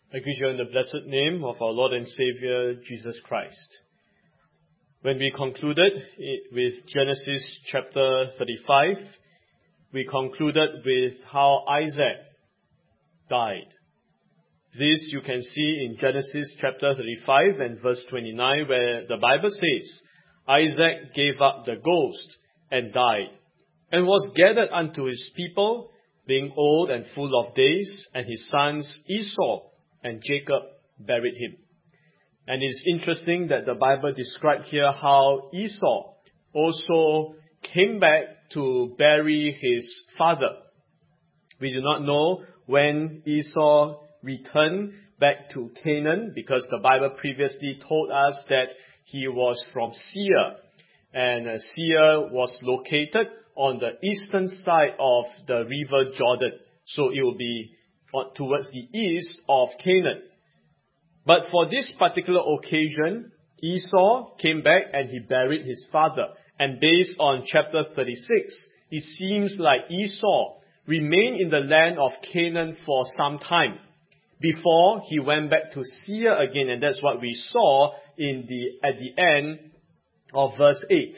I greet you in the blessed name of our Lord and Savior, Jesus Christ. When we concluded with Genesis chapter 35, we concluded with how Isaac died. This you can see in Genesis chapter 35 and verse 29, where the Bible says, Isaac gave up the ghost and died, and was gathered unto his people, being old and full of days, and his sons Esau and Jacob buried him. And it's interesting that the Bible described here how Esau also came back to bury his father. We do not know when Esau returned back to Canaan, because the Bible previously told us that he was from Seir, and Seir was located on the eastern side of the river Jordan. So it will be towards the east of Canaan. But for this particular occasion, Esau came back and he buried his father. And based on chapter 36, it seems like Esau remained in the land of Canaan for some time before he went back to Seir again. And that's what we saw at the end of verse 8.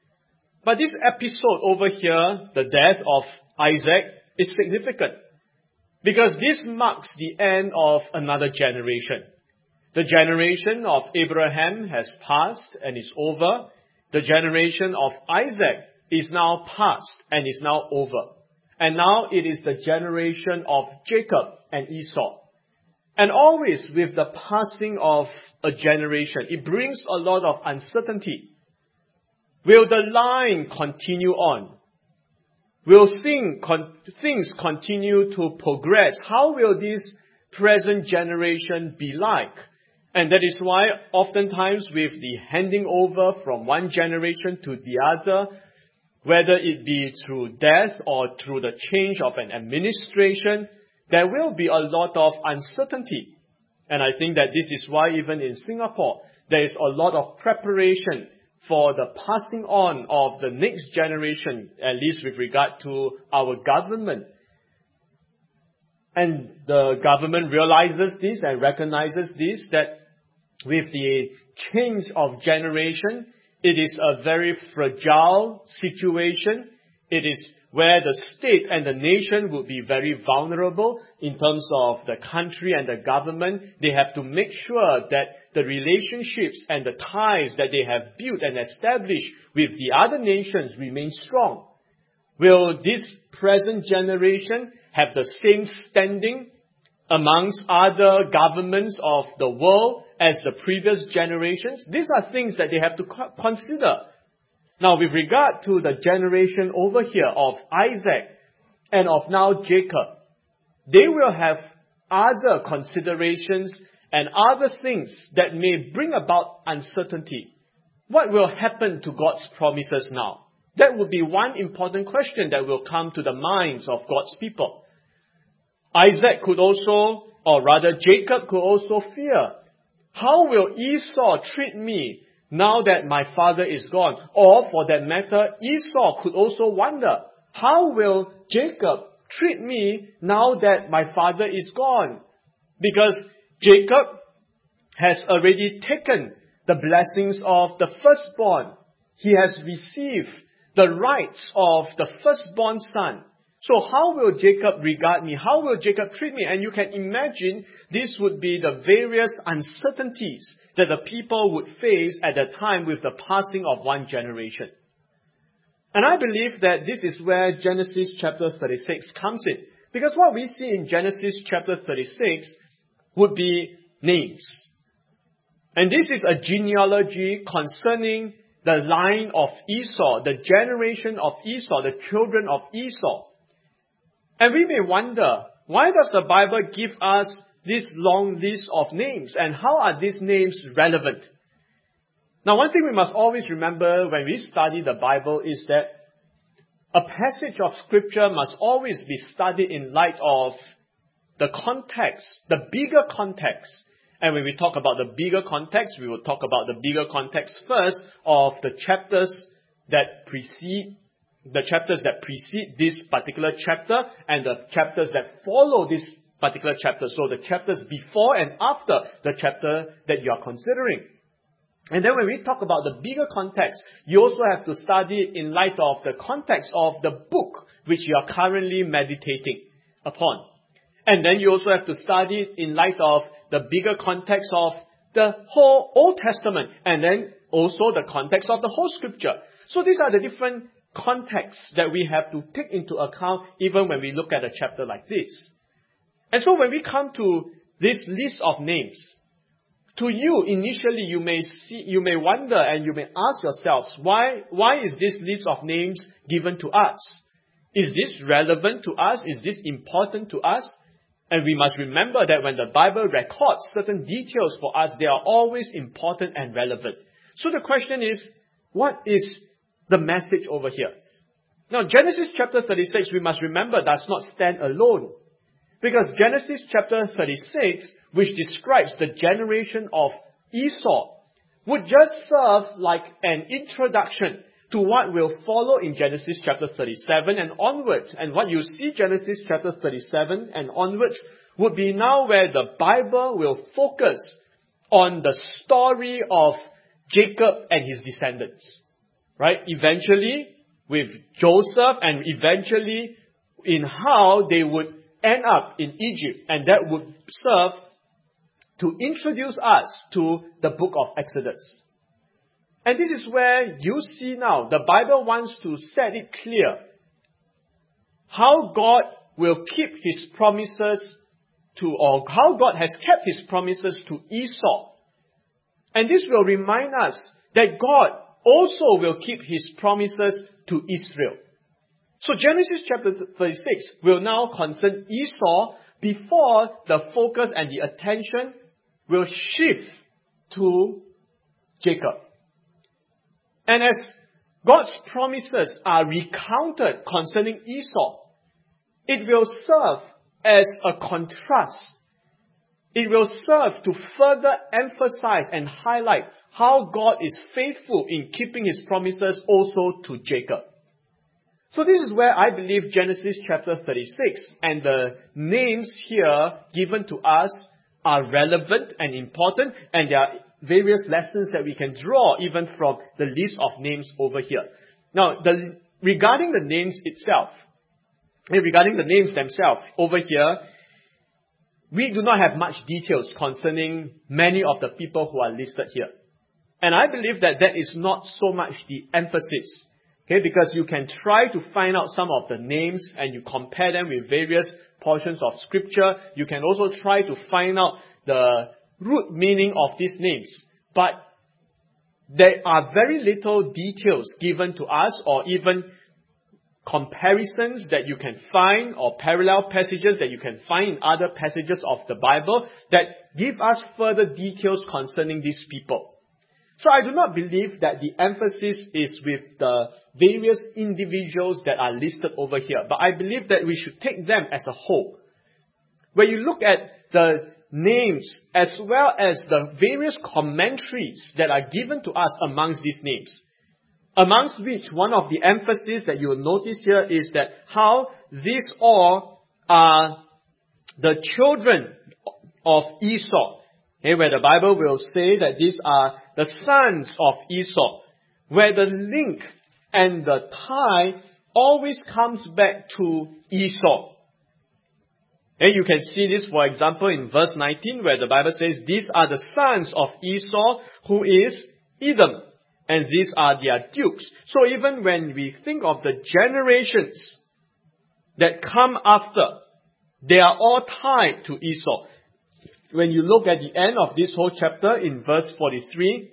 But this episode over here, the death of Isaac, is significant, because this marks the end of another generation. The generation of Abraham has passed and is over. The generation of Isaac is now past and is now over. And now it is the generation of Jacob and Esau. And always with the passing of a generation, it brings a lot of uncertainty. Will the line continue on? Will things continue to progress? How will this present generation be like? And that is why oftentimes with the handing over from one generation to the other, whether it be through death or through the change of an administration, there will be a lot of uncertainty. And I think that this is why even in Singapore, there is a lot of preparation for the passing on of the next generation, at least with regard to our government. And the government realizes this and recognizes this, that with the change of generation, it is a very fragile situation. It is where the state and the nation would be very vulnerable in terms of the country and the government. They have to make sure that the relationships and the ties that they have built and established with the other nations remain strong. Will this present generation have the same standing amongst other governments of the world as the previous generations? These are things that they have to consider. Now, with regard to the generation over here of Isaac and of now Jacob, they will have other considerations and other things that may bring about uncertainty. What will happen to God's promises now? That would be one important question that will come to the minds of God's people. Isaac could also, or rather Jacob could also fear, how will Esau treat me now that my father is gone? Or for that matter, Esau could also wonder, how will Jacob treat me now that my father is gone? Because Jacob has already taken the blessings of the firstborn. He has received the rights of the firstborn son. So how will Jacob regard me? How will Jacob treat me? And you can imagine this would be the various uncertainties that the people would face at the time with the passing of one generation. And I believe that this is where Genesis chapter 36 comes in. Because what we see in Genesis chapter 36 would be names. And this is a genealogy concerning the line of Esau, the generation of Esau, the children of Esau. And we may wonder, why does the Bible give us this long list of names? And how are these names relevant? Now, one thing we must always remember when we study the Bible is that a passage of Scripture must always be studied in light of the context, the bigger context. And when we talk about the bigger context, we will talk about the bigger context first of the chapters that precede this particular chapter and the chapters that follow this particular chapter. So the chapters before and after the chapter that you are considering. And then when we talk about the bigger context, you also have to study it in light of the context of the book which you are currently meditating upon. And then you also have to study it in light of the bigger context of the whole Old Testament, and then also the context of the whole Scripture. So these are the different contexts that we have to take into account even when we look at a chapter like this. And so when we come to this list of names, to you, initially, you may wonder and you may ask yourselves, why is this list of names given to us? Is this relevant to us? Is this important to us? And we must remember that when the Bible records certain details for us, they are always important and relevant. So the question is, what is the message over here? Now, Genesis chapter 36, we must remember, does not stand alone. Because Genesis chapter 36, which describes the generation of Esau, would just serve like an introduction to what will follow in Genesis chapter 37 and onwards. And what you see Genesis chapter 37 and onwards would be now where the Bible will focus on the story of Jacob and his descendants. Right? Eventually with Joseph, and eventually in how they would end up in Egypt, and that would serve to introduce us to the book of Exodus. And this is where you see now, the Bible wants to set it clear how God will keep His promises to, or how God has kept His promises to Esau. And this will remind us that God also will keep His promises to Israel. So Genesis chapter 36 will now concern Esau before the focus and the attention will shift to Jacob. And as God's promises are recounted concerning Esau, it will serve as a contrast. It will serve to further emphasize and highlight how God is faithful in keeping His promises also to Jacob. So this is where I believe Genesis chapter 36 and the names here given to us are relevant and important, and there are various lessons that we can draw even from the list of names over here. Now, regarding the names themselves over here, we do not have much details concerning many of the people who are listed here. And I believe that is not so much the emphasis. Okay, because you can try to find out some of the names and you compare them with various portions of Scripture. You can also try to find out the root meaning of these names. But there are very little details given to us, or even comparisons that you can find, or parallel passages that you can find in other passages of the Bible that give us further details concerning these people. So I do not believe that the emphasis is with the various individuals that are listed over here, but I believe that we should take them as a whole. When you look at the names as well as the various commentaries that are given to us amongst these names, amongst which one of the emphasis that you will notice here is that how these all are the children of Esau. Okay, where the Bible will say that these are the sons of Esau, where the link and the tie always comes back to Esau. And you can see this, for example, in verse 19, where the Bible says, these are the sons of Esau, who is Edom, and these are their dukes. So even when we think of the generations that come after, they are all tied to Esau. When you look at the end of this whole chapter in verse 43,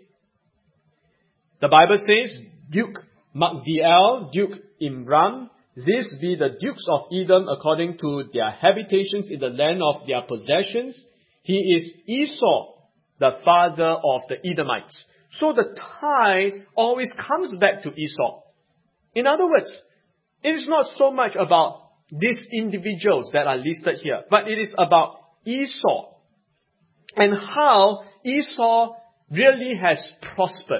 the Bible says, Duke Magdiel, Duke Imram, these be the dukes of Edom according to their habitations in the land of their possessions. He is Esau, the father of the Edomites. So the tie always comes back to Esau. In other words, it is not so much about these individuals that are listed here, but it is about Esau and how Esau really has prospered.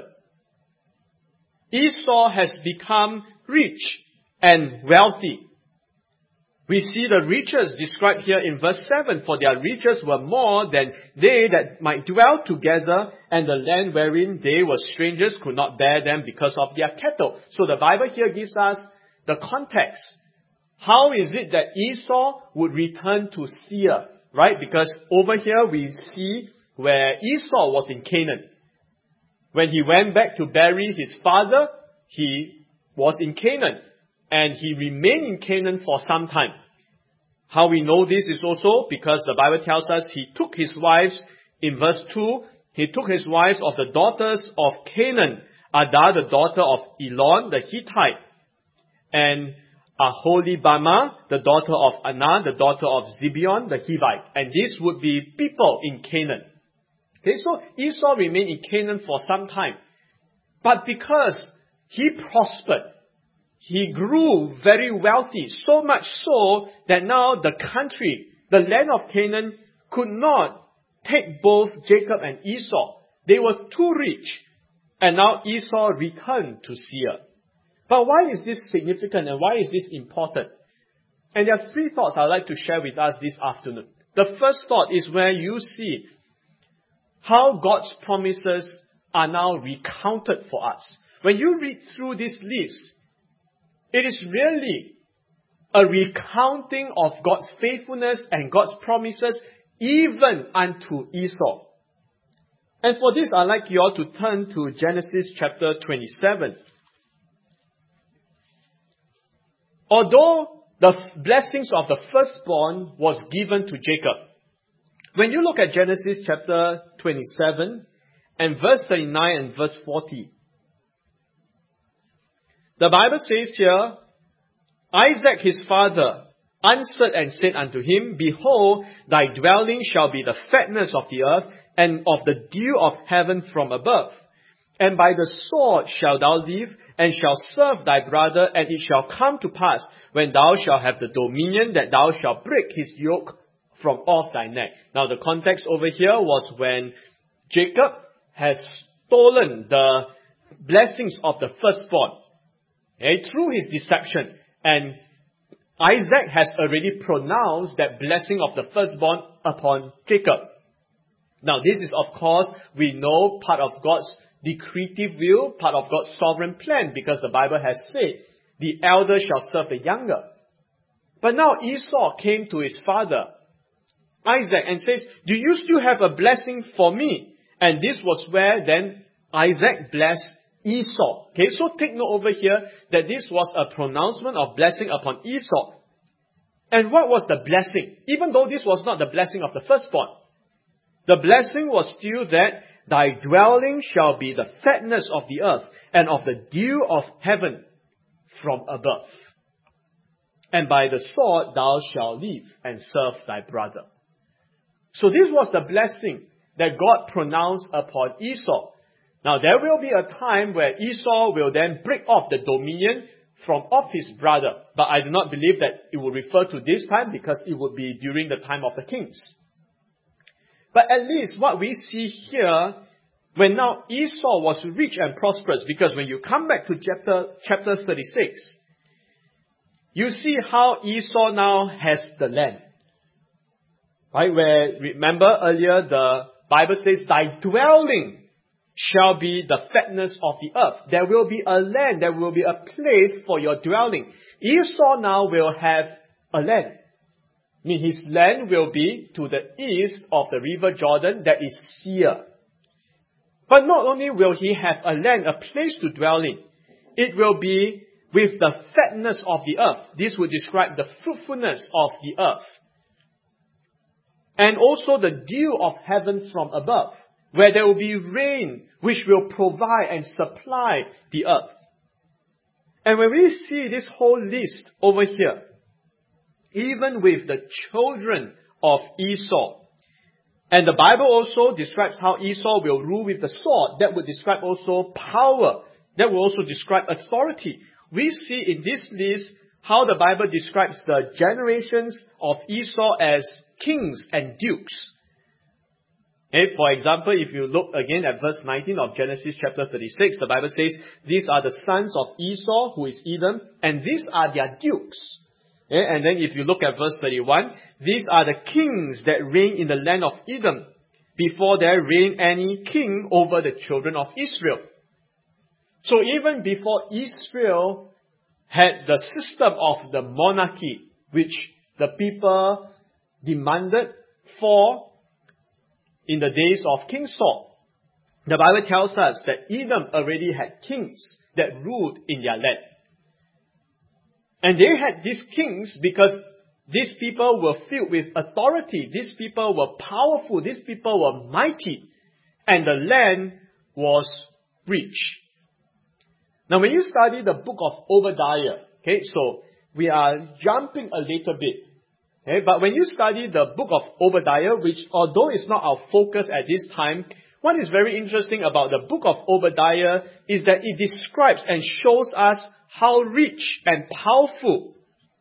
Esau has become rich and wealthy. We see the riches described here in verse 7. For their riches were more than they that might dwell together, and the land wherein they were strangers could not bear them because of their cattle. So the Bible here gives us the context. How is it that Esau would return to Seir? Right? Because over here we see where Esau was in Canaan. When he went back to bury his father, he was in Canaan. And he remained in Canaan for some time. How we know this is also because the Bible tells us he took his wives, in verse 2, he took his wives of the daughters of Canaan, Adah, the daughter of Elon, the Hittite, and Aholibamah, the daughter of Anah, the daughter of Zibeon, the Hivite. And these would be people in Canaan. Okay, so Esau remained in Canaan for some time. But because he prospered, he grew very wealthy, so much so that now the country, the land of Canaan, could not take both Jacob and Esau. They were too rich. And now Esau returned to Seir. But why is this significant and why is this important? And there are three thoughts I'd like to share with us this afternoon. The first thought is where you see how God's promises are now recounted for us. When you read through this list, it is really a recounting of God's faithfulness and God's promises even unto Esau. And for this, I'd like you all to turn to Genesis chapter 27. Although the blessings of the firstborn was given to Jacob, when you look at Genesis chapter 27 and verse 39 and verse 40, the Bible says here, Isaac his father answered and said unto him, Behold, thy dwelling shall be the fatness of the earth, and of the dew of heaven from above. And by the sword shalt thou live, and shalt serve thy brother, and it shall come to pass, when thou shalt have the dominion, that thou shalt break his yoke from off thy neck. Now the context over here was when Jacob has stolen the blessings of the firstborn. Through his deception. And Isaac has already pronounced that blessing of the firstborn upon Jacob. Now this is of course, we know, part of God's decretive will, part of God's sovereign plan, because the Bible has said, the elder shall serve the younger. But now Esau came to his father, Isaac, and says, do you still have a blessing for me? And this was where then Isaac blessed Esau. Okay, so take note over here that this was a pronouncement of blessing upon Esau. And what was the blessing? Even though this was not the blessing of the firstborn, the blessing was still that thy dwelling shall be the fatness of the earth, and of the dew of heaven from above. And by the sword thou shalt live, and serve thy brother. So this was the blessing that God pronounced upon Esau. Now there will be a time where Esau will then break off the dominion from off his brother. But I do not believe that it will refer to this time, because it would be during the time of the kings. But at least what we see here, when now Esau was rich and prosperous, because when you come back to chapter 36, you see how Esau now has the land. Right? Where, remember earlier, the Bible says, thy dwelling shall be the fatness of the earth. There will be a land, there will be a place for your dwelling. Esau now will have a land. I mean, his land will be to the east of the river Jordan, that is Seir. But not only will he have a land, a place to dwell in, it will be with the fatness of the earth. This would describe the fruitfulness of the earth. And also the dew of heaven from above, where there will be rain which will provide and supply the earth. And when we see this whole list over here, even with the children of Esau, and the Bible also describes how Esau will rule with the sword, that would describe also power, that will also describe authority. We see in this list how the Bible describes the generations of Esau as kings and dukes. Okay, for example, if you look again at verse 19 of Genesis chapter 36, the Bible says, these are the sons of Esau, who is Edom, and these are their dukes. And then if you look at verse 31, these are the kings that reign in the land of Edom, before there reigned any king over the children of Israel. So even before Israel had the system of the monarchy, which the people demanded for in the days of King Saul, the Bible tells us that Edom already had kings that ruled in their land. And they had these kings because these people were filled with authority. These people were powerful. These people were mighty. And the land was rich. Now when you study the book of Obadiah, so we are jumping a little bit. But when you study the book of Obadiah, which although is not our focus at this time, what is very interesting about the book of Obadiah is that it describes and shows us how rich and powerful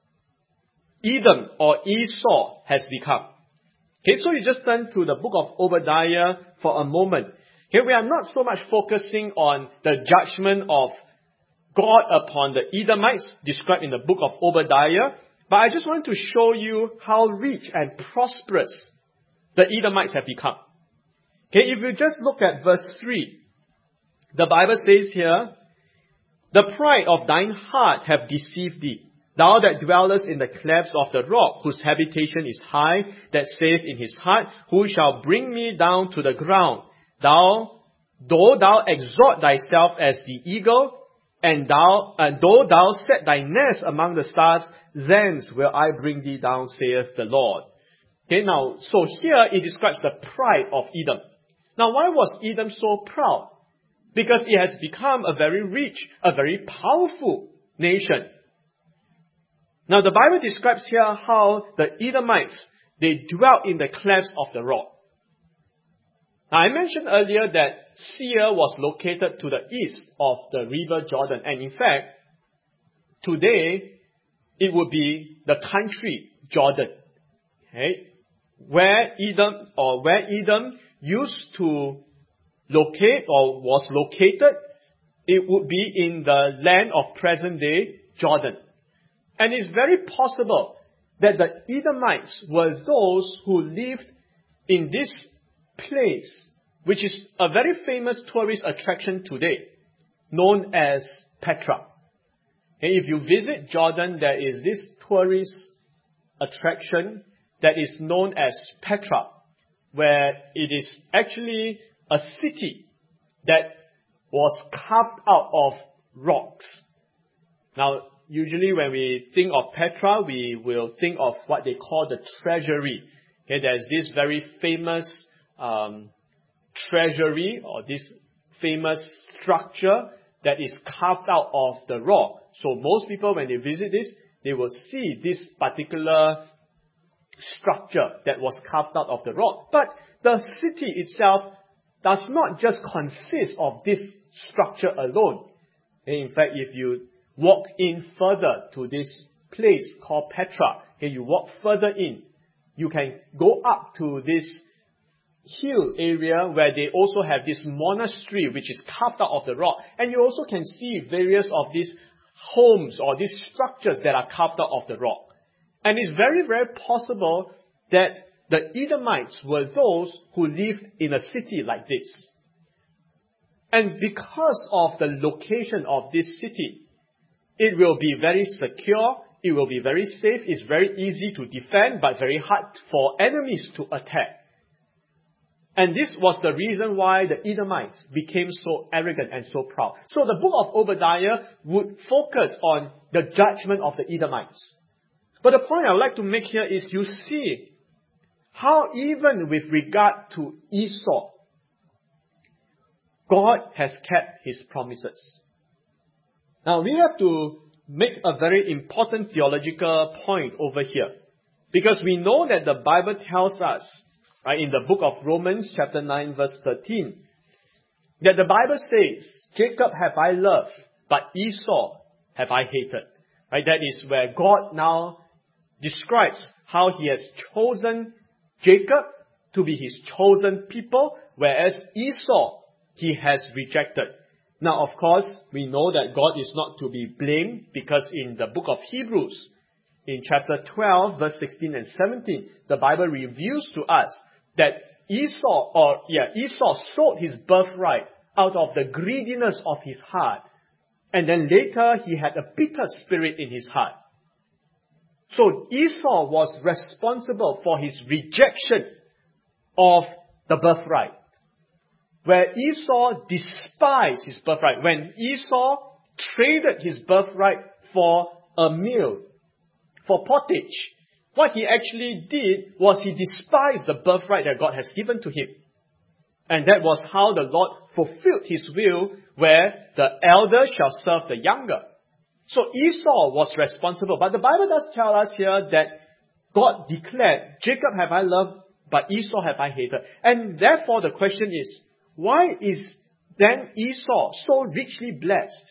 Edom or Esau has become. So you just turn to the book of Obadiah for a moment. We are not so much focusing on the judgment of God upon the Edomites described in the book of Obadiah, but I just want to show you how rich and prosperous the Edomites have become. If you just look at verse 3, the Bible says here, the pride of thine heart hath deceived thee, thou that dwellest in the clefts of the rock, whose habitation is high, that saith in his heart, who shall bring me down to the ground? Though thou exalt thyself as the eagle, and though thou set thy nest among the stars, thence will I bring thee down, saith the Lord. So here it describes the pride of Edom. Now why was Edom so proud? Because it has become a very rich, a very powerful nation. Now the Bible describes here how the Edomites, they dwelt in the clefts of the rock. Now I mentioned earlier that Seir was located to the east of the river Jordan. And in fact, today, it would be the country Jordan. Where Edom used to locate or was located, it would be in the land of present-day Jordan. And it's very possible that the Edomites were those who lived in this place, which is a very famous tourist attraction today, known as Petra. If you visit Jordan, there is this tourist attraction that is known as Petra, where it is actually a city that was carved out of rocks. Now, usually when we think of Petra, we will think of what they call the treasury. There's this very famous treasury or this famous structure that is carved out of the rock. So most people, when they visit this, they will see this particular structure that was carved out of the rock. But the city itself does not just consist of this structure alone. In fact, if you walk in further to this place called Petra, you walk further in, you can go up to this hill area where they also have this monastery which is carved out of the rock. And you also can see various of these homes or these structures that are carved out of the rock. And it's very, very possible that the Edomites were those who lived in a city like this. And because of the location of this city, it will be very secure, it will be very safe, it's very easy to defend, but very hard for enemies to attack. And this was the reason why the Edomites became so arrogant and so proud. So the book of Obadiah would focus on the judgment of the Edomites. But the point I would like to make here is you see how even with regard to Esau, God has kept his promises. Now we have to make a very important theological point over here. Because we know that the Bible tells us, in the book of Romans chapter 9 verse 13, that the Bible says, Jacob have I loved, but Esau have I hated. That is where God now describes how he has chosen Jacob to be his chosen people, whereas Esau he has rejected. Now, of course, we know that God is not to be blamed because in the book of Hebrews, in chapter 12, verse 16 and 17, the Bible reveals to us that Esau sold his birthright out of the greediness of his heart. And then later he had a bitter spirit in his heart. So Esau was responsible for his rejection of the birthright. Where Esau despised his birthright. When Esau traded his birthright for a meal, for pottage, what he actually did was he despised the birthright that God has given to him. And that was how the Lord fulfilled his will, where the elder shall serve the younger. So Esau was responsible. But the Bible does tell us here that God declared, Jacob have I loved, but Esau have I hated. And therefore the question is, why is then Esau so richly blessed?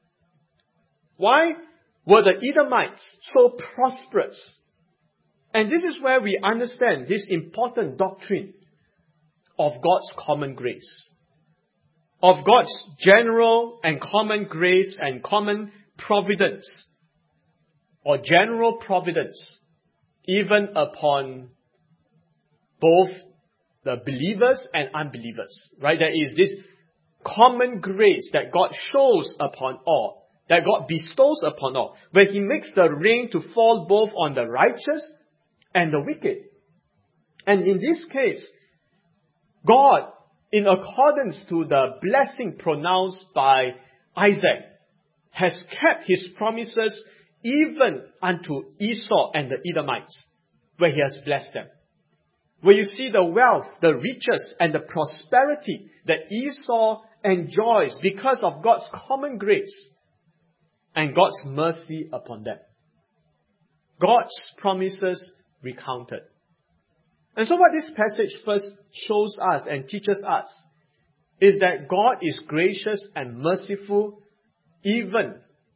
Why were the Edomites so prosperous? And this is where we understand this important doctrine of God's common grace. Of God's general and common grace and common providence. Or general providence. Even upon both the believers and unbelievers. Right? There is this common grace that God shows upon all. That God bestows upon all. Where He makes the rain to fall both on the righteous and the wicked. And in this case, God, in accordance to the blessing pronounced by Isaac, has kept His promises even unto Esau and the Edomites, where He has blessed them. Where you see the wealth, the riches, and the prosperity that Esau enjoys because of God's common grace and God's mercy upon them. God's promises recounted. And so what this passage first shows us and teaches us is that God is gracious and merciful even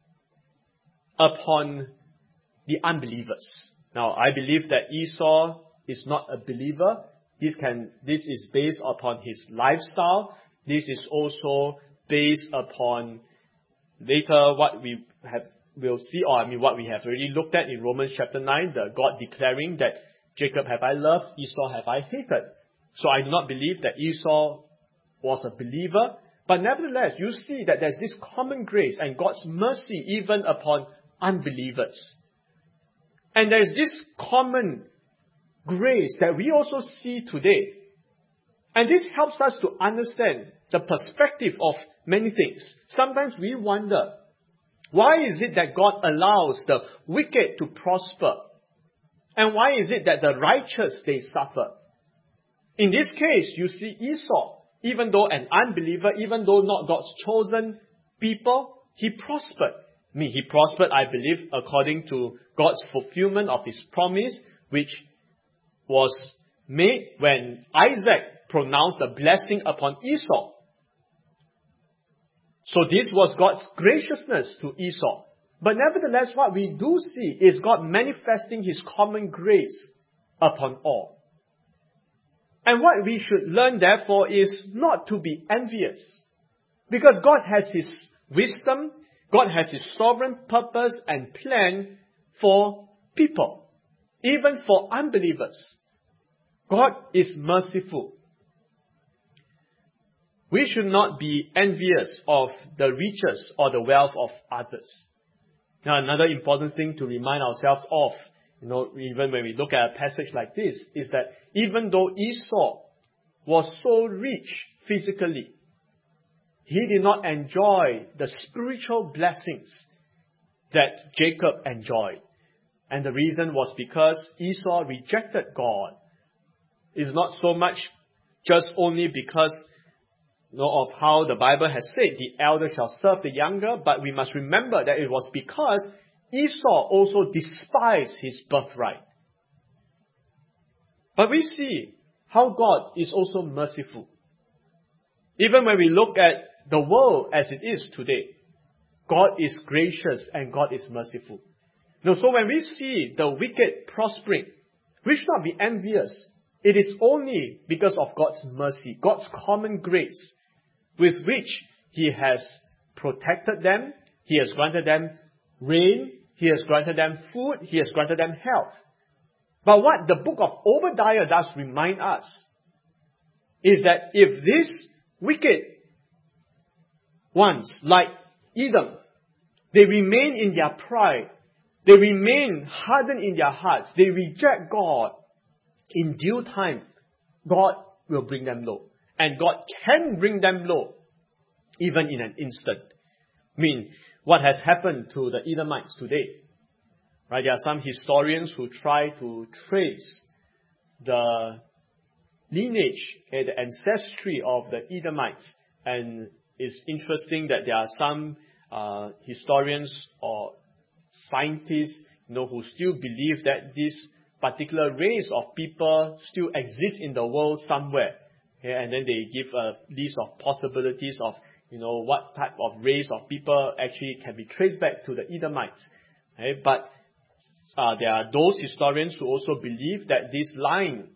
upon the unbelievers. Now, I believe that Esau is not a believer. This is based upon his lifestyle. This is also based upon later what we'll see, what we have already looked at in Romans chapter 9, the God declaring that Jacob have I loved, Esau have I hated. So I do not believe that Esau was a believer. But nevertheless, you see that there's this common grace and God's mercy even upon unbelievers. And there's this common grace that we also see today. And this helps us to understand the perspective of many things. Sometimes we wonder, why is it that God allows the wicked to prosper? And why is it that the righteous, they suffer? In this case, you see Esau, even though an unbeliever, even though not God's chosen people, he prospered. He prospered, I believe, according to God's fulfillment of His promise, which was made when Isaac pronounced a blessing upon Esau. So this was God's graciousness to Esau. But nevertheless, what we do see is God manifesting His common grace upon all. And what we should learn, therefore, is not to be envious. Because God has His wisdom, God has His sovereign purpose and plan for people, even for unbelievers. God is merciful. We should not be envious of the riches or the wealth of others. Now, another important thing to remind ourselves of, even when we look at a passage like this, is that even though Esau was so rich physically, he did not enjoy the spiritual blessings that Jacob enjoyed. And the reason was because Esau rejected God. It's not so much just only because of how the Bible has said, the elder shall serve the younger, but we must remember that it was because Esau also despised his birthright. But we see how God is also merciful. Even when we look at the world as it is today, God is gracious and God is merciful. So when we see the wicked prospering, we should not be envious. It is only because of God's mercy, God's common grace, with which He has protected them. He has granted them rain. He has granted them food. He has granted them health. But what the book of Obadiah does remind us is that if these wicked ones, like Edom, they remain in their pride, they remain hardened in their hearts, they reject God, in due time, God will bring them low. And God can bring them low, even in an instant. I mean, what has happened to the Edomites today? Right? There are some historians who try to trace the lineage, the ancestry of the Edomites. And it's interesting that there are some historians or scientists, who still believe that this particular race of people still exists in the world somewhere. Okay? And then they give a list of possibilities of, what type of race of people actually can be traced back to the Edomites. Okay? But there are those historians who also believe that this line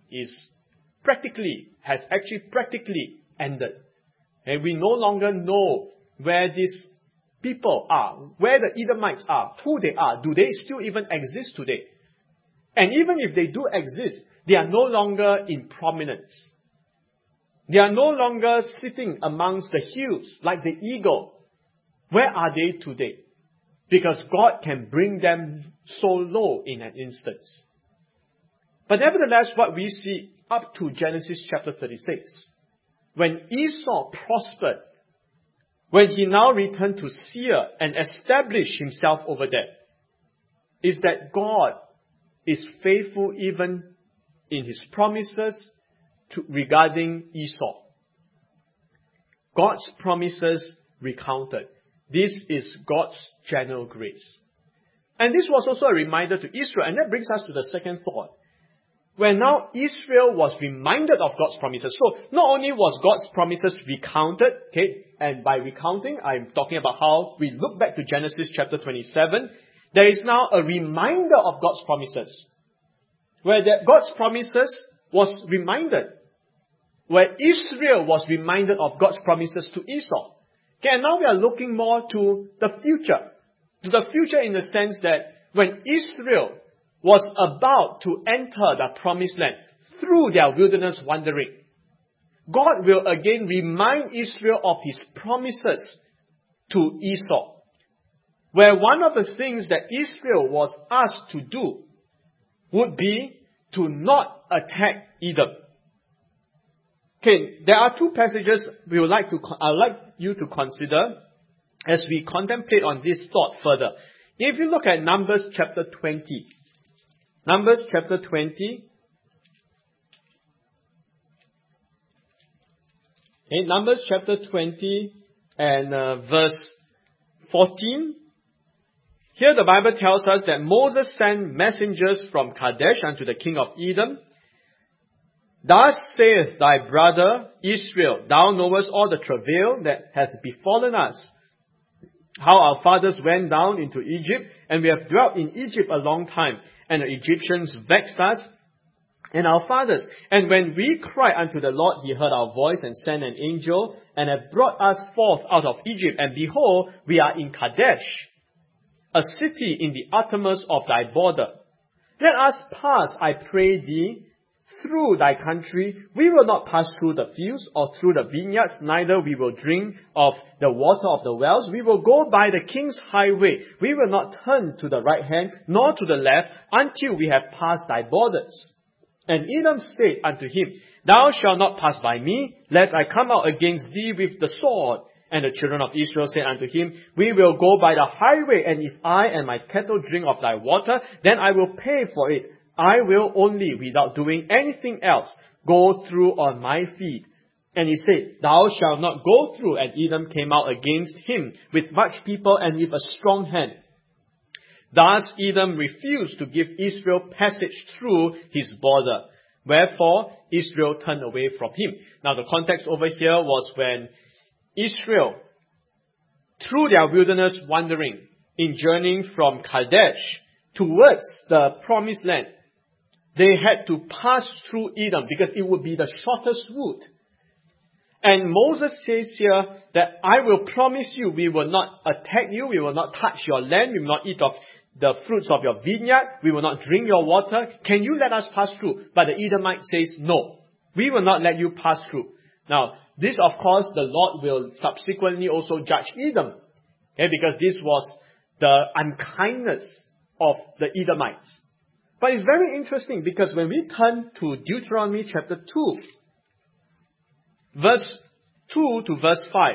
has actually practically ended. And we no longer know where these people are, where the Edomites are, who they are. Do they still even exist today? And even if they do exist, they are no longer in prominence. They are no longer sitting amongst the hills like the eagle. Where are they today? Because God can bring them so low in an instance. But nevertheless, what we see up to Genesis chapter 36, when Esau prospered, when he now returned to Seir and established himself over there, is that God is faithful even in His promises regarding Esau. God's promises recounted. This is God's general grace. And this was also a reminder to Israel. And that brings us to the second thought. Where now Israel was reminded of God's promises. So not only was God's promises recounted, okay, and by recounting, I'm talking about how we look back to Genesis chapter 27, there is now a reminder of God's promises. Where God's promises was reminded. Where Israel was reminded of God's promises to Esau. Okay, and now we are looking more to the future. To the future in the sense that when Israel was about to enter the promised land through their wilderness wandering, God will again remind Israel of His promises to Esau. Where one of the things that Israel was asked to do would be to not attack Edom. Okay, there are two passages I'd like you to consider as we contemplate on this thought further. If you look at Numbers chapter 20, Numbers chapter 20, okay, Numbers chapter 20 and verse 14. Here the Bible tells us that Moses sent messengers from Kadesh unto the king of Edom. Thus saith thy brother Israel, thou knowest all the travail that hath befallen us, how our fathers went down into Egypt, and we have dwelt in Egypt a long time, and the Egyptians vexed us and our fathers. And when we cried unto the Lord, He heard our voice and sent an angel, and hath brought us forth out of Egypt. And behold, we are in Kadesh, a city in the uttermost of thy border. Let us pass, I pray thee, through thy country. We will not pass through the fields or through the vineyards, neither we will drink of the water of the wells. We will go by the king's highway. We will not turn to the right hand, nor to the left, until we have passed thy borders. And Edom said unto him, Thou shalt not pass by me, lest I come out against thee with the sword. And the children of Israel said unto him, We will go by the highway, and if I and my cattle drink of thy water, then I will pay for it. I will only, without doing anything else, go through on my feet. And he said, Thou shalt not go through. And Edom came out against him with much people and with a strong hand. Thus Edom refused to give Israel passage through his border. Wherefore Israel turned away from him. Now the context over here was when Israel, through their wilderness wandering, in journeying from Kadesh towards the promised land, they had to pass through Edom because it would be the shortest route. And Moses says here that I will promise you we will not attack you, we will not touch your land, we will not eat of the fruits of your vineyard. We will not drink your water. Can you let us pass through? But the Edomite says, no, we will not let you pass through. Now, this of course, the Lord will subsequently also judge Edom. Okay, because this was the unkindness of the Edomites. But it's very interesting because when we turn to Deuteronomy chapter 2, verse 2 to verse 5,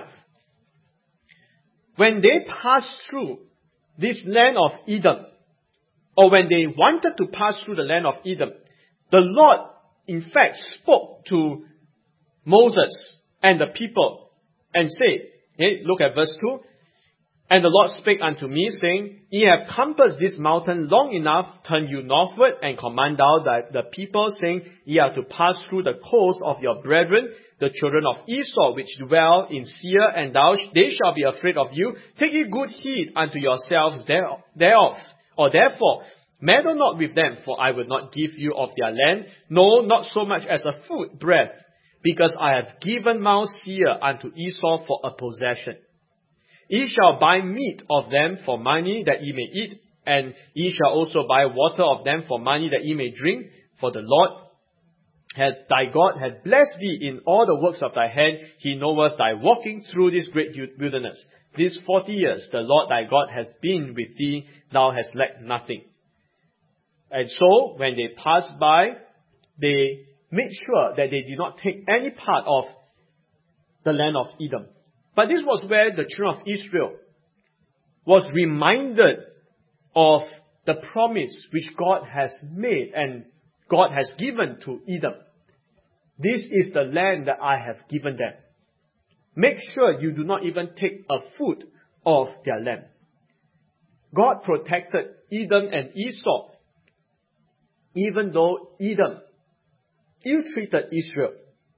when they passed through this land of Edom, or when they wanted to pass through the land of Edom, the Lord, in fact, spoke to Moses and the people and said, okay, look at verse 2, and the Lord spake unto me, saying, Ye have compassed this mountain long enough, turn you northward, and command thou the people, saying, Ye are to pass through the coast of your brethren, the children of Esau, which dwell in Seir, and they shall be afraid of you. Take ye good heed unto yourselves thereof, or therefore, meddle not with them, for I will not give you of their land, no, not so much as a foot breadth, because I have given Mount Seir unto Esau for a possession. Ye shall buy meat of them for money that ye may eat, and ye shall also buy water of them for money that ye may drink, for the Lord thy God hath blessed thee in all the works of thy hand. He knoweth thy walking through this great wilderness. These 40 years the Lord thy God hath been with thee, thou hast lacked nothing. And so, when they passed by, they made sure that they did not take any part of the land of Edom. But this was where the children of Israel was reminded of the promise which God has made and God has given to Edom. This is the land that I have given them. Make sure you do not even take a foot of their land. God protected Edom and Esau, even though Edom ill-treated Israel.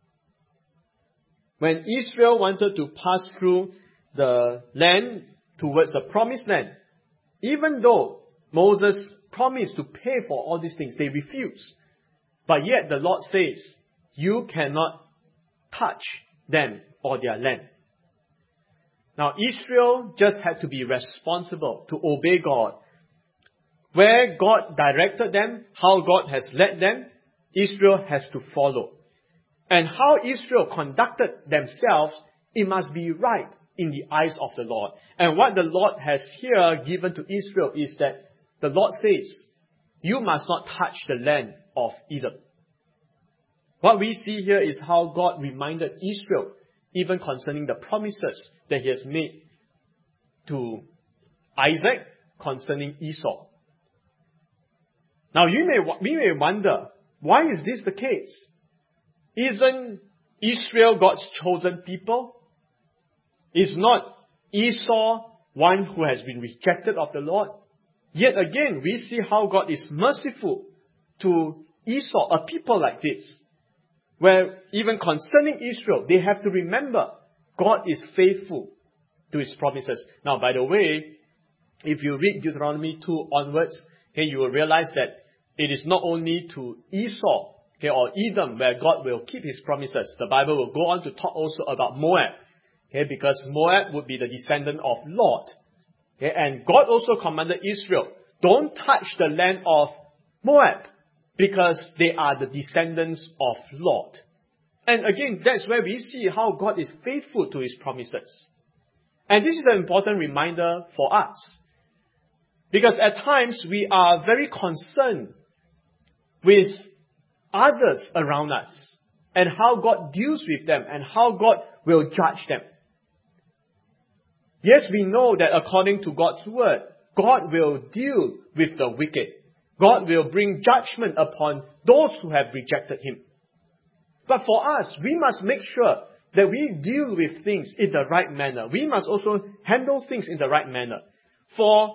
When Israel wanted to pass through the land towards the promised land, even though Moses promised to pay for all these things, they refused. But yet the Lord says, you cannot touch them or their land. Now Israel just had to be responsible to obey God. Where God directed them, how God has led them, Israel has to follow. And how Israel conducted themselves, it must be right in the eyes of the Lord. And what the Lord has here given to Israel is that the Lord says, you must not touch the land of Edom. What we see here is how God reminded Israel, even concerning the promises that He has made to Isaac concerning Esau. Now we may wonder, why is this the case? Isn't Israel God's chosen people? Is not Esau one who has been rejected of the Lord? Yet again, we see how God is merciful to Esau, a people like this. Where even concerning Israel, they have to remember God is faithful to His promises. Now, by the way, if you read Deuteronomy 2 onwards, okay, you will realize that it is not only to Esau, okay, or Edom where God will keep His promises. The Bible will go on to talk also about Moab. Okay, because Moab would be the descendant of Lot. Okay, and God also commanded Israel, don't touch the land of Moab, because they are the descendants of Lot. And again, that's where we see how God is faithful to His promises. And this is an important reminder for us. Because at times we are very concerned with others around us and how God deals with them and how God will judge them. Yes, we know that according to God's word, God will deal with the wicked. God will bring judgment upon those who have rejected Him. But for us, we must make sure that we deal with things in the right manner. We must also handle things in the right manner. For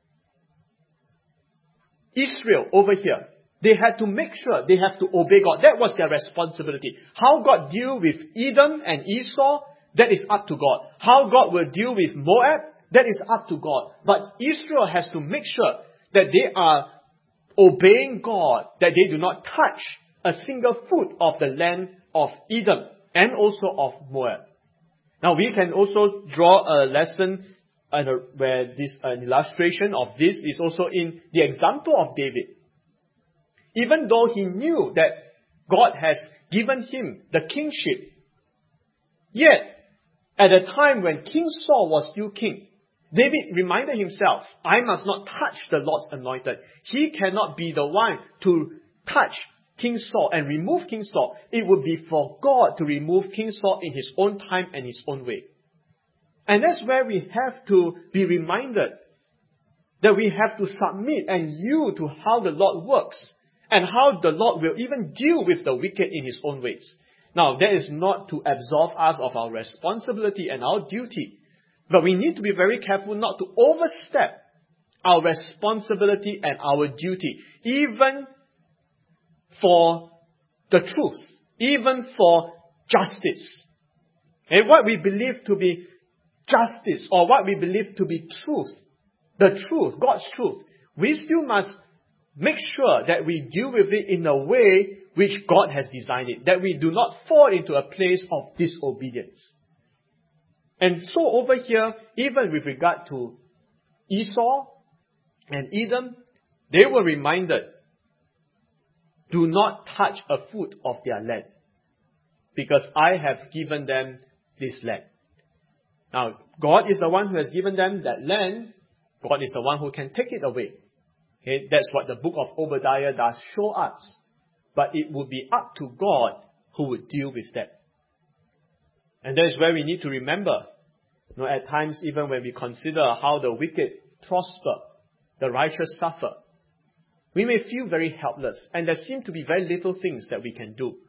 Israel over here, they had to make sure they have to obey God. That was their responsibility. How God deal with Edom and Esau, that is up to God. How God will deal with Moab, that is up to God. But Israel has to make sure that they are obeying God, that they do not touch a single foot of the land of Edom and also of Moab. Now we can also draw a lesson where this an illustration of this is also in the example of David. Even though he knew that God has given him the kingship, yet at a time when King Saul was still king, David reminded himself, I must not touch the Lord's anointed. He cannot be the one to touch King Saul and remove King Saul. It would be for God to remove King Saul in his own time and his own way. And that's where we have to be reminded that we have to submit and yield to how the Lord works and how the Lord will even deal with the wicked in his own ways. Now, that is not to absolve us of our responsibility and our duty. But we need to be very careful not to overstep our responsibility and our duty, even for the truth, even for justice. And what we believe to be justice, or what we believe to be truth, the truth, God's truth, we still must make sure that we deal with it in a way which God has designed it, that we do not fall into a place of disobedience. And so over here, even with regard to Esau and Edom, they were reminded, do not touch a foot of their land, because I have given them this land. Now, God is the one who has given them that land. God is the one who can take it away. Okay? That's what the book of Obadiah does show us. But it would be up to God who would deal with that. And that is where we need to remember, at times even when we consider how the wicked prosper, the righteous suffer, we may feel very helpless, and there seem to be very little things that we can do.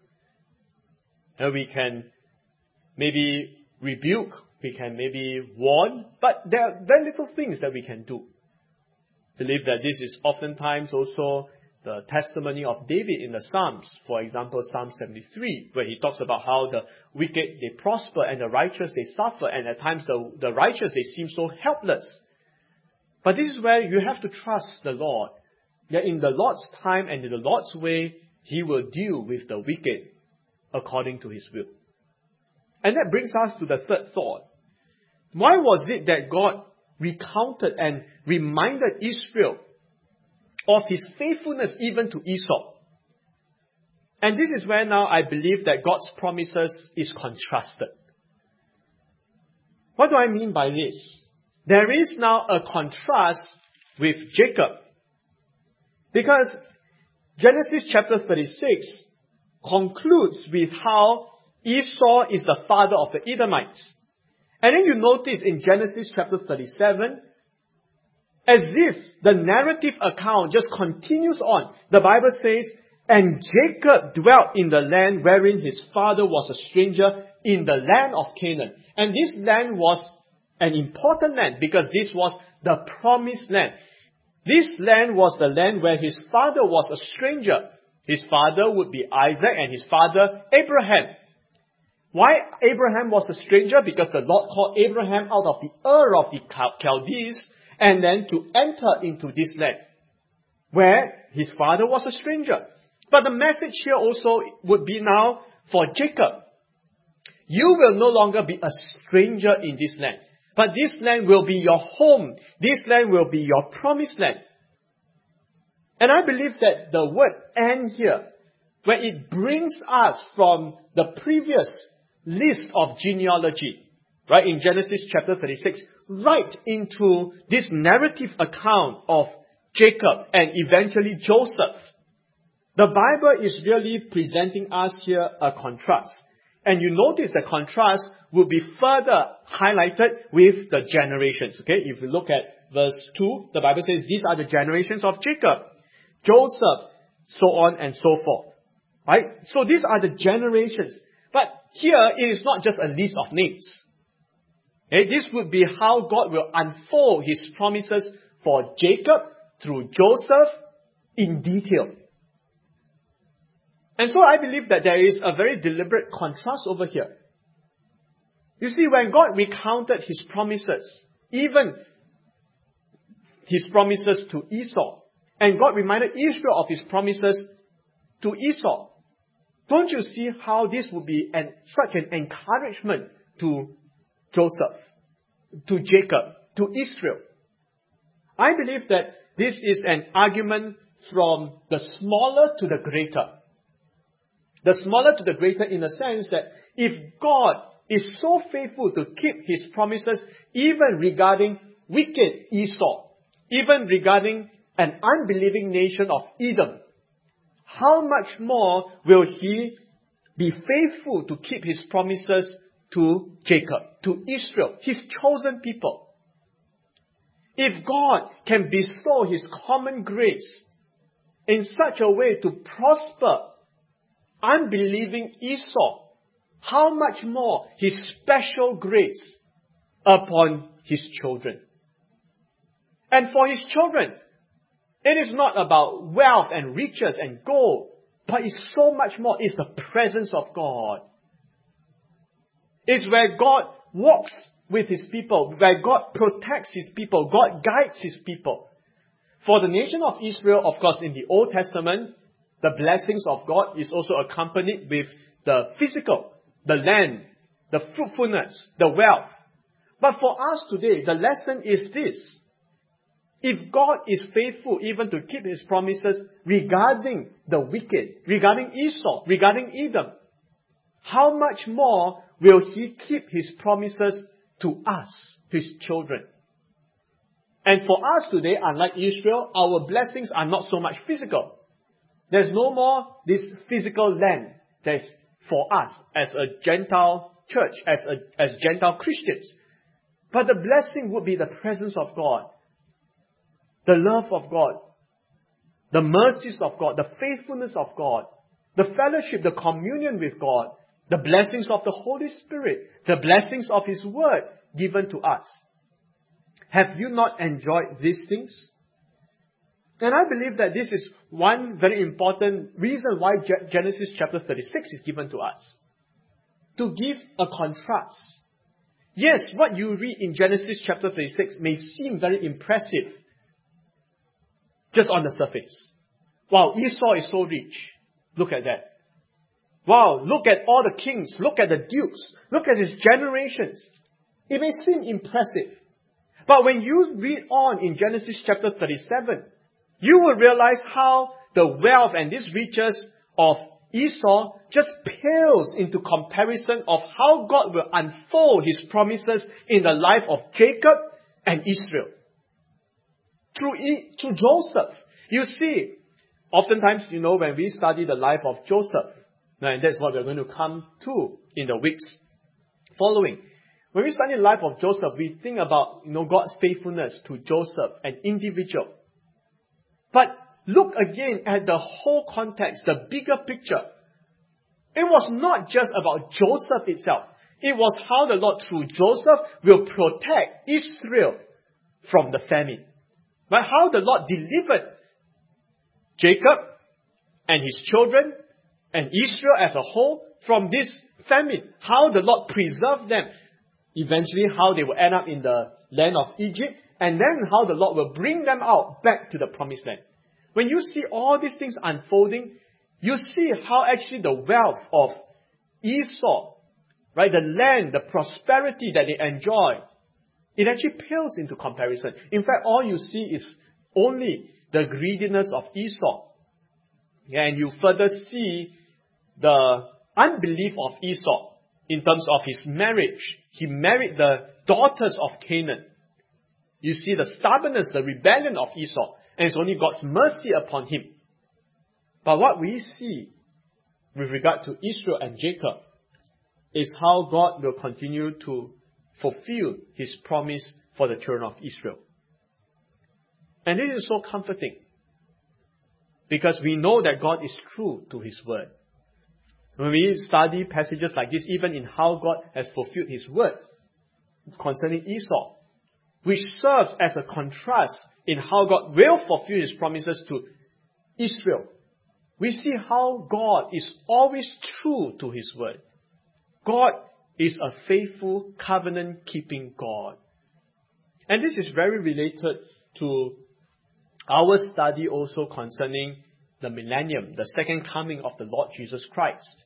And we can maybe rebuke, we can maybe warn, but there are very little things that we can do. I believe that this is oftentimes also the testimony of David in the Psalms. For example, Psalm 73, where he talks about how the wicked, they prosper, and the righteous, they suffer, and at times the righteous, they seem so helpless. But this is where you have to trust the Lord, that in the Lord's time and in the Lord's way, He will deal with the wicked according to His will. And that brings us to the third thought. Why was it that God recounted and reminded Israel of His faithfulness even to Esau? And this is where now I believe that God's promises is contrasted. What do I mean by this? There is now a contrast with Jacob. Because Genesis chapter 36 concludes with how Esau is the father of the Edomites. And then you notice in Genesis chapter 37, as if the narrative account just continues on. The Bible says, and Jacob dwelt in the land wherein his father was a stranger, in the land of Canaan. And this land was an important land because this was the promised land. This land was the land where his father was a stranger. His father would be Isaac and his father Abraham. Why Abraham was a stranger? Because the Lord called Abraham out of the Ur of the Chaldees and then to enter into this land where his father was a stranger. But the message here also would be now for Jacob. You will no longer be a stranger in this land, but this land will be your home. This land will be your promised land. And I believe that the word "and" here, where it brings us from the previous list of genealogy, right, in Genesis chapter 36, right into this narrative account of Jacob and eventually Joseph. The Bible is really presenting us here a contrast. And you notice the contrast will be further highlighted with the generations. Okay, if you look at verse 2, the Bible says these are the generations of Jacob, Joseph, so on and so forth. Right? So these are the generations. But here it is not just a list of names. Okay, this would be how God will unfold His promises for Jacob through Joseph in detail. And so I believe that there is a very deliberate contrast over here. You see, when God recounted His promises, even His promises to Esau, and God reminded Israel of His promises to Esau, don't you see how this would be such an encouragement to Joseph, to Jacob? to Israel. I believe that this is an argument from the smaller to the greater. The smaller to the greater in the sense that if God is so faithful to keep His promises, even regarding wicked Esau, even regarding an unbelieving nation of Edom, how much more will He be faithful to keep His promises to Jacob, to Israel, His chosen people? If God can bestow His common grace in such a way to prosper unbelieving Esau, how much more His special grace upon His children? And for His children, it is not about wealth and riches and gold, but it's so much more. It's the presence of God. It's where God walks with His people, where God protects His people, God guides His people. For the nation of Israel, of course, in the Old Testament, the blessings of God is also accompanied with the physical, the land, the fruitfulness, the wealth. But for us today, the lesson is this. If God is faithful even to keep His promises regarding the wicked, regarding Esau, regarding Edom, how much more will He keep His promises to us, His children? And for us today, unlike Israel, our blessings are not so much physical. There's no more this physical land that's for us as a Gentile church, as Gentile Christians. But the blessing would be the presence of God, the love of God, the mercies of God, the faithfulness of God, the fellowship, the communion with God, the blessings of the Holy Spirit, the blessings of His Word given to us. Have you not enjoyed these things? And I believe that this is one very important reason why Genesis chapter 36 is given to us. To give a contrast. Yes, what you read in Genesis chapter 36 may seem very impressive, just on the surface. Wow, Esau is so rich. Look at that. Wow, look at all the kings. Look at the dukes. Look at his generations. It may seem impressive. But when you read on in Genesis chapter 37, you will realize how the wealth and these riches of Esau just pales into comparison of how God will unfold His promises in the life of Jacob and Israel. Through Joseph. You see, oftentimes, when we study the life of Joseph, and that's what we're going to come to in the weeks following. When we study the life of Joseph, we think about, God's faithfulness to Joseph, an individual. But look again at the whole context, the bigger picture. It was not just about Joseph itself. It was how the Lord, through Joseph, will protect Israel from the famine. But how the Lord delivered Jacob and his children and Israel as a whole from this famine. How the Lord preserved them. Eventually how they will end up in the land of Egypt. And then how the Lord will bring them out back to the promised land. When you see all these things unfolding, you see how actually the wealth of Esau, right, the land, the prosperity that they enjoy, it actually pales into comparison. In fact, all you see is only the greediness of Esau. And you further see the unbelief of Esau in terms of his marriage. He married the daughters of Canaan. You see the stubbornness, the rebellion of Esau. And it's only God's mercy upon him. But what we see with regard to Israel and Jacob is how God will continue to fulfill His promise for the children of Israel. And this is so comforting. Because we know that God is true to His word. When we study passages like this, even in how God has fulfilled His word concerning Esau, which serves as a contrast in how God will fulfill His promises to Israel, we see how God is always true to His word. God is a faithful, covenant-keeping God. And this is very related to our study also concerning the millennium, the second coming of the Lord Jesus Christ.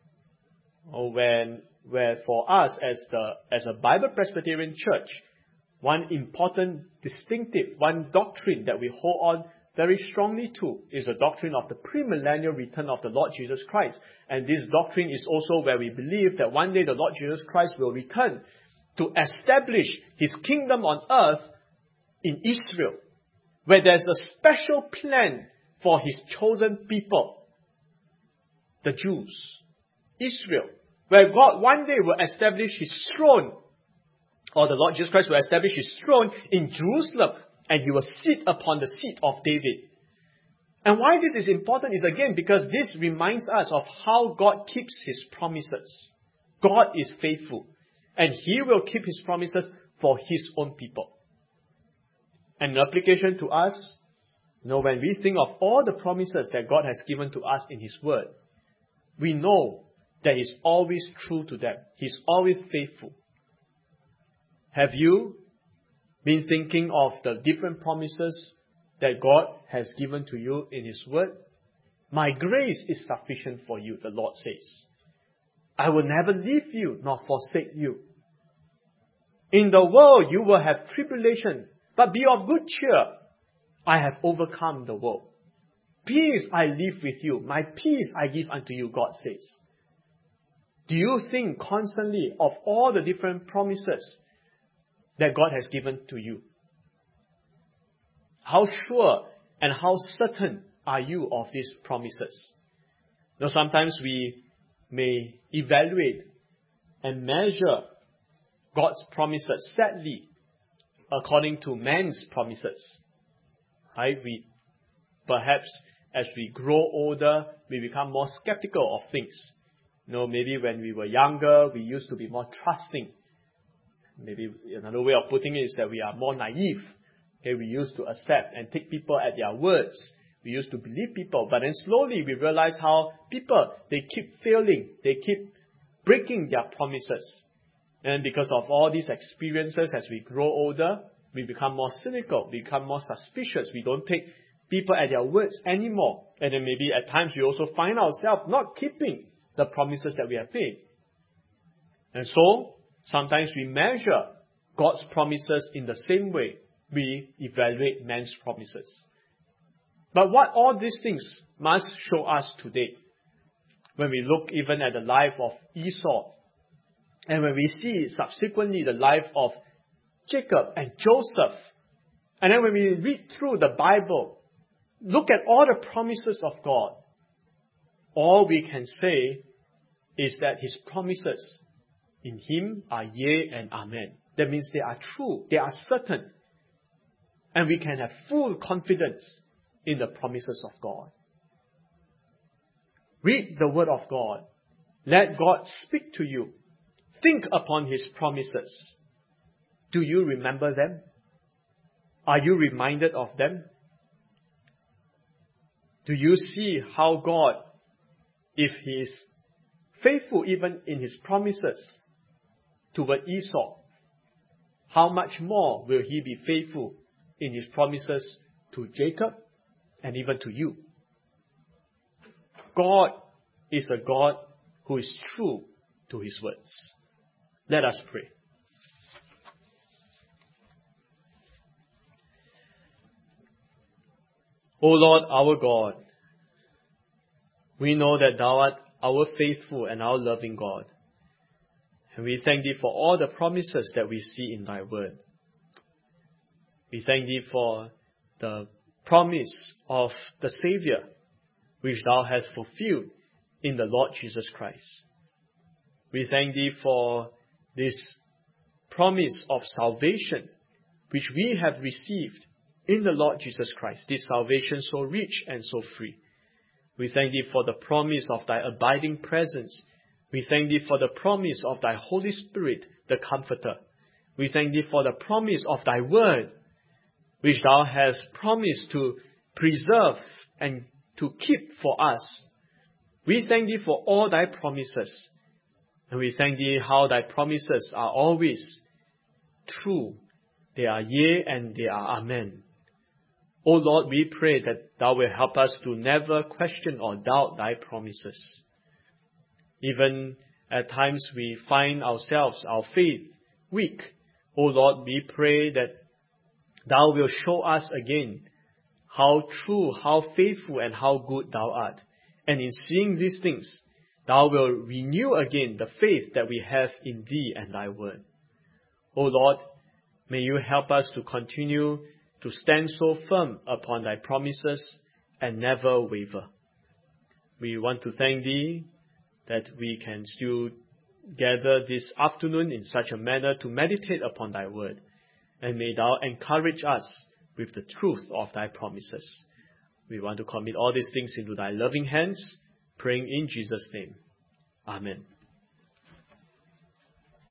Where for us as a Bible Presbyterian Church, one important, distinctive, one doctrine that we hold on very strongly to is the doctrine of the premillennial return of the Lord Jesus Christ. And this doctrine is also where we believe that one day the Lord Jesus Christ will return to establish His kingdom on earth in Israel, where there's a special plan for His chosen people, the Jews, Israel, where God one day will establish His throne, or the Lord Jesus Christ will establish His throne in Jerusalem, and He will sit upon the seat of David. And why this is important is again because this reminds us of how God keeps His promises. God is faithful, and He will keep His promises for His own people. And in application to us, when we think of all the promises that God has given to us in His Word, we know that He's always true to them. He's always faithful. Have you been thinking of the different promises that God has given to you in His Word? My grace is sufficient for you, the Lord says. I will never leave you nor forsake you. In the world you will have tribulation, but be of good cheer. I have overcome the world. Peace I leave with you. My peace I give unto you, God says. Do you think constantly of all the different promises that God has given to you? How sure and how certain are you of these promises? Sometimes we may evaluate and measure God's promises sadly according to man's promises. Right? Perhaps as we grow older, we become more skeptical of things. Maybe when we were younger, we used to be more trusting. Maybe another way of putting it is that we are more naive. We used to accept and take people at their words. We used to believe people. But then slowly we realize how people, they keep failing. They keep breaking their promises. And because of all these experiences, as we grow older, we become more cynical. We become more suspicious. We don't take people at their words anymore. And then maybe at times we also find ourselves not keeping the promises that we have made. And so, sometimes we measure God's promises in the same way we evaluate man's promises. But what all these things must show us today, when we look even at the life of Esau, and when we see subsequently the life of Jacob and Joseph, and then when we read through the Bible, look at all the promises of God, all we can say is that His promises in Him are yea and amen. That means they are true, they are certain. And we can have full confidence in the promises of God. Read the Word of God. Let God speak to you. Think upon His promises. Do you remember them? Are you reminded of them? Do you see how God, if He is faithful even in His promises toward Esau, how much more will He be faithful in His promises to Jacob and even to you? God is a God who is true to His words. Let us pray. O Lord, our God, we know that Thou art our faithful and our loving God. And we thank Thee for all the promises that we see in Thy Word. We thank Thee for the promise of the Savior, which Thou hast fulfilled in the Lord Jesus Christ. We thank Thee for this promise of salvation, which we have received in the Lord Jesus Christ, this salvation so rich and so free. We thank Thee for the promise of Thy abiding presence. We thank Thee for the promise of Thy Holy Spirit, the Comforter. We thank Thee for the promise of Thy Word, which Thou hast promised to preserve and to keep for us. We thank Thee for all Thy promises. And we thank Thee how Thy promises are always true. They are yea and they are amen. O Lord, we pray that Thou will help us to never question or doubt Thy promises. Even at times we find ourselves, our faith, weak. O Lord, we pray that Thou wilt show us again how true, how faithful, and how good Thou art. And in seeing these things, Thou wilt renew again the faith that we have in Thee and Thy word. O Lord, may You help us to continue to stand so firm upon Thy promises and never waver. We want to thank Thee that we can still gather this afternoon in such a manner to meditate upon Thy word. And may Thou encourage us with the truth of Thy promises. We want to commit all these things into Thy loving hands, praying in Jesus' name. Amen.